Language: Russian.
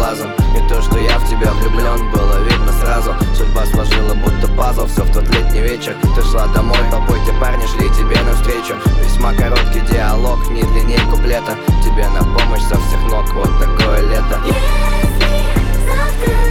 глазом. И то, что я в тебя влюблен, было видно сразу. Судьба сложила будто пазл, все в тот летний вечер. Ты шла домой, толпой те парни шли тебе навстречу. Весьма короткий диалог, не длинней куплета. Тебе на помощь со всех ног, вот такое лето. Если завтра